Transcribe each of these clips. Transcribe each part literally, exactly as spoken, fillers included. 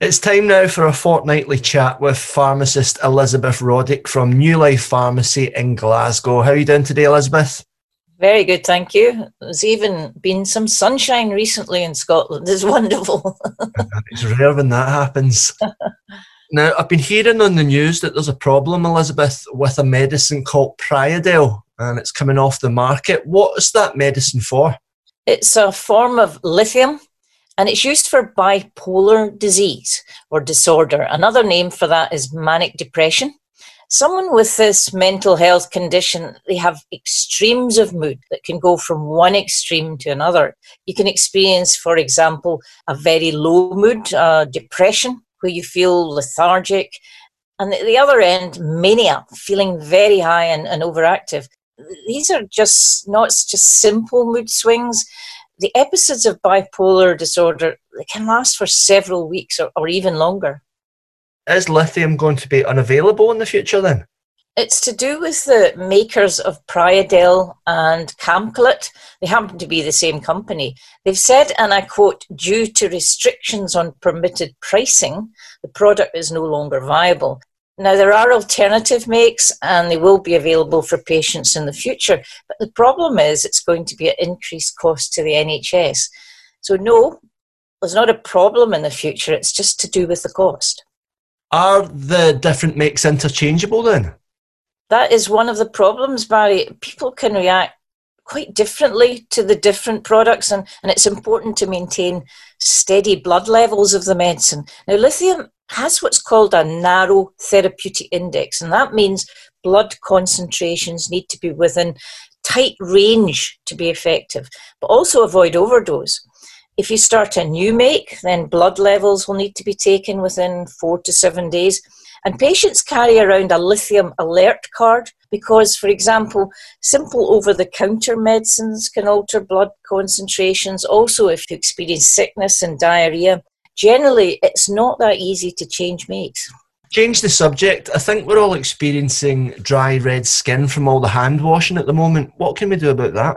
It's time now for a fortnightly chat with pharmacist Elizabeth Roddick from New Life Pharmacy in Glasgow. How are you doing today, Elizabeth? Very good, thank you. There's even been some sunshine recently in Scotland. It's wonderful. It's rare when that happens. Now, I've been hearing on the news that there's a problem, Elizabeth, with a medicine called Priadel, and it's coming off the market. What is that medicine for? It's a form of lithium, and it's used for bipolar disease or disorder. Another name for that is manic depression. Someone with this mental health condition, they have extremes of mood that can go from one extreme to another. You can experience, for example, a very low mood, uh, depression, where you feel lethargic, and at the other end, mania, feeling very high and, and overactive. These are just not just simple mood swings. The episodes of bipolar disorder, they can last for several weeks or, or even longer. Is lithium going to be unavailable in the future then? It's to do with the makers of Priadel and Camcolit. They happen to be the same company. They've said, and I quote, due to restrictions on permitted pricing, the product is no longer viable. Now, there are alternative makes and they will be available for patients in the future. But the problem is it's going to be at increased cost to the N H S. So no, there's not a problem in the future. It's just to do with the cost. Are the different makes interchangeable then? That is one of the problems, Barry. People can react quite differently to the different products, and, and it's important to maintain steady blood levels of the medicine. Now, lithium has what's called a narrow therapeutic index, and that means blood concentrations need to be within tight range to be effective, but also avoid overdose. If you start a new make, then blood levels will need to be taken within four to seven days. And patients carry around a lithium alert card because, for example, simple over-the-counter medicines can alter blood concentrations. Also, if you experience sickness and diarrhea, generally it's not that easy to change makes. Change the subject. I think we're all experiencing dry red skin from all the hand washing at the moment. What can we do about that?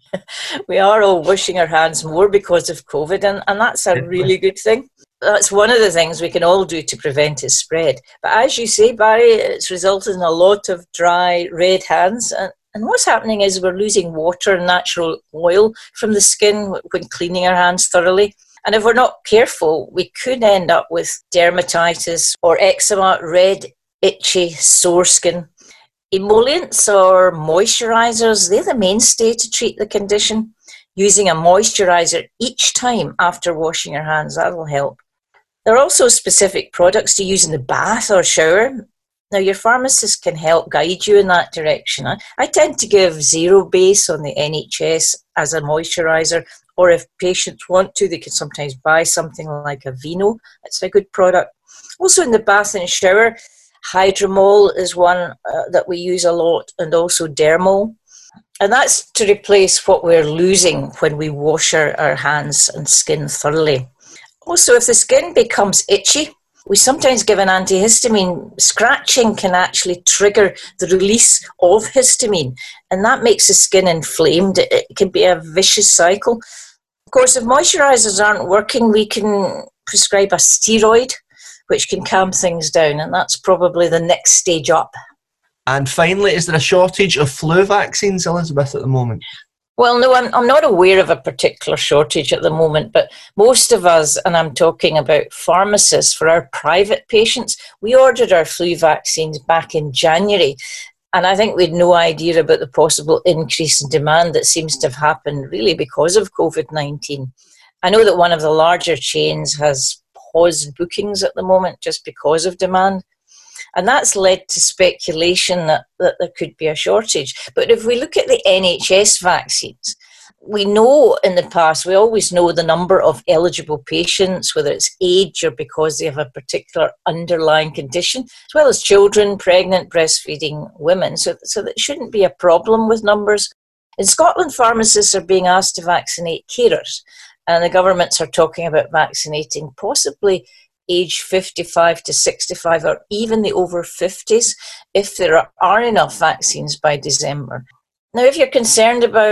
We are all washing our hands more because of COVID, and, and that's a really good thing. That's one of the things we can all do to prevent its spread. But as you say, Barry, it's resulted in a lot of dry, red hands. And, and what's happening is we're losing water and natural oil from the skin when cleaning our hands thoroughly. And if we're not careful, we could end up with dermatitis or eczema, red, itchy, sore skin. Emollients or moisturisers, they're the mainstay to treat the condition. Using a moisturiser each time after washing your hands, that will help. There are also specific products to use in the bath or shower. Now, your pharmacist can help guide you in that direction. I, I tend to give Zero Base on the N H S as a moisturiser, or if patients want to, they can sometimes buy something like a Vino. It's a good product. Also in the bath and shower, Hydromol is one uh, that we use a lot, and also Dermol. And that's to replace what we're losing when we wash our, our hands and skin thoroughly. Also, if the skin becomes itchy, we sometimes give an antihistamine. Scratching can actually trigger the release of histamine, and that makes the skin inflamed. It, it can be a vicious cycle. Of course, if moisturisers aren't working, we can prescribe a steroid, which can calm things down, and that's probably the next stage up. And finally, is there a shortage of flu vaccines, Elizabeth, at the moment? Well, no, I'm, I'm not aware of a particular shortage at the moment, but most of us, and I'm talking about pharmacists, for our private patients, we ordered our flu vaccines back in January, and I think we had no idea about the possible increase in demand that seems to have happened really because of COVID nineteen. I know that one of the larger chains has paused bookings at the moment just because of demand. And that's led to speculation that, that there could be a shortage. But if we look at the N H S vaccines, we know in the past, we always know the number of eligible patients, whether it's age or because they have a particular underlying condition, as well as children, pregnant, breastfeeding women. So, so that shouldn't be a problem with numbers. In Scotland, pharmacists are being asked to vaccinate carers, and the governments are talking about vaccinating possibly age fifty-five to sixty-five, or even the over fifties, if there are enough vaccines by December. Now, if you're concerned about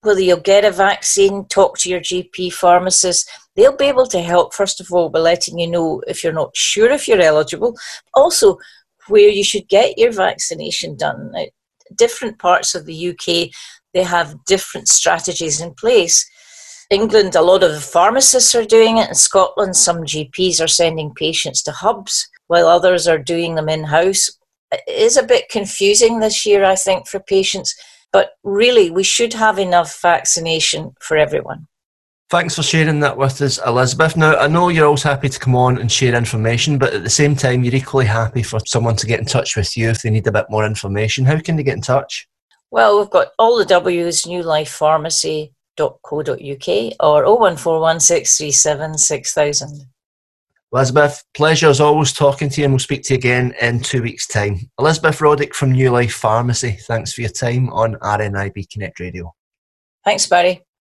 whether you'll get a vaccine, talk to your G P pharmacist. They'll be able to help, first of all, by letting you know if you're not sure if you're eligible. Also, where you should get your vaccination done. Now, different parts of the U K, they have different strategies in place. England, a lot of the pharmacists are doing it. In Scotland, some G Ps are sending patients to hubs, while others are doing them in-house. It is a bit confusing this year, I think, for patients. But really, we should have enough vaccination for everyone. Thanks for sharing that with us, Elizabeth. Now, I know you're always happy to come on and share information, but at the same time, you're equally happy for someone to get in touch with you if they need a bit more information. How can they get in touch? Well, we've got all the W's, new life pharmacy dot co dot U K or oh one four one, six three seven, six thousand. Elizabeth, pleasure as always talking to you, and we'll speak to you again in two weeks' time. Elizabeth Roddick from New Life Pharmacy, thanks for your time on R N I B Connect Radio. Thanks, Barry.